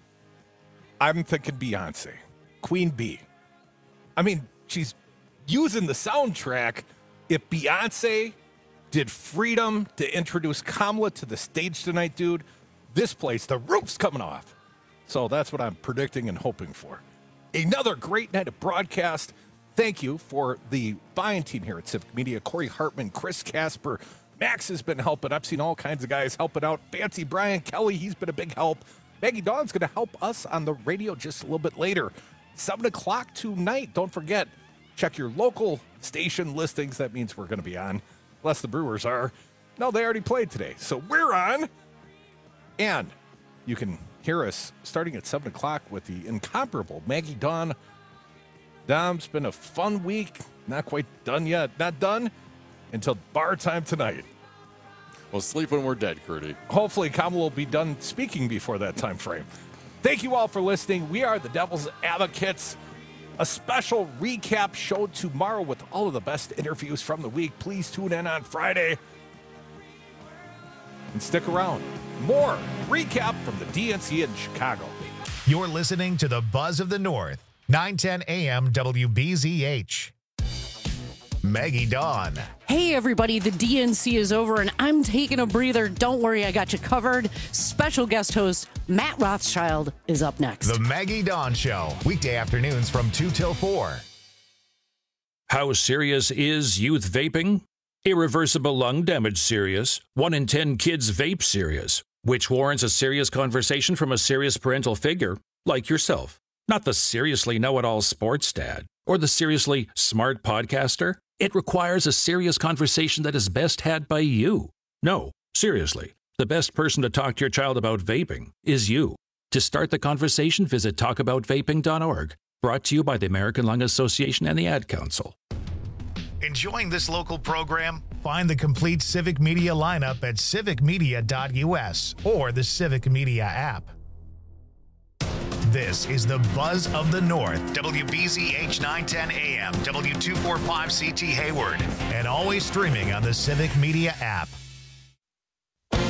I'm thinking Beyonce. Queen Bee. I mean, she's using the soundtrack. If Beyonce did Freedom to introduce Kamala to the stage tonight, dude, this place, the roof's coming off. So that's what I'm predicting and hoping for. Another great night of broadcast. Thank you for the fine team here at Civic Media. Corey Hartman, Chris Casper, Max has been helping. I've seen all kinds of guys helping out. Fancy Brian Kelly, he's been a big help. Maggie Dawn's going to help us on the radio just a little bit later. 7 o'clock tonight. Don't forget, check your local station listings. That means we're going to be on, unless the Brewers are. No, they already played today. So we're on. And you can hear us starting at 7 o'clock with the incomparable Maggie Dawn. Dom's been a fun week. Not quite done yet. Not done until bar time tonight.
We'll sleep when we're dead, Crudy.
Hopefully, Kamala will be done speaking before that time frame. Thank you all for listening. We are the Devil's Advocates. A special recap show tomorrow with all of the best interviews from the week. Please tune in on Friday. And stick around. More recap from the DNC in Chicago.
You're listening to the Buzz of the North, 910 AM WBZH. Maggie Dawn.
Hey, everybody, the DNC is over, and I'm taking a breather. Don't worry, I got you covered. Special guest host Matt Rothschild is up next.
The Maggie Dawn Show, weekday afternoons from 2 till 4.
How serious is youth vaping? Irreversible lung damage serious. 1 in 10 kids vape serious, which warrants a serious conversation from a serious parental figure like yourself. Not the seriously know-it-all sports dad or the seriously smart podcaster. It requires a serious conversation that is best had by you. No, seriously, the best person to talk to your child about vaping is you. To start the conversation, visit talkaboutvaping.org. Brought to you by the American Lung Association and the Ad Council.
Enjoying this local program? Find the complete Civic Media lineup at civicmedia.us or the Civic Media app. This is the Buzz of the North, WBZH 910 AM, W245CT Hayward, and always streaming on the Civic Media app.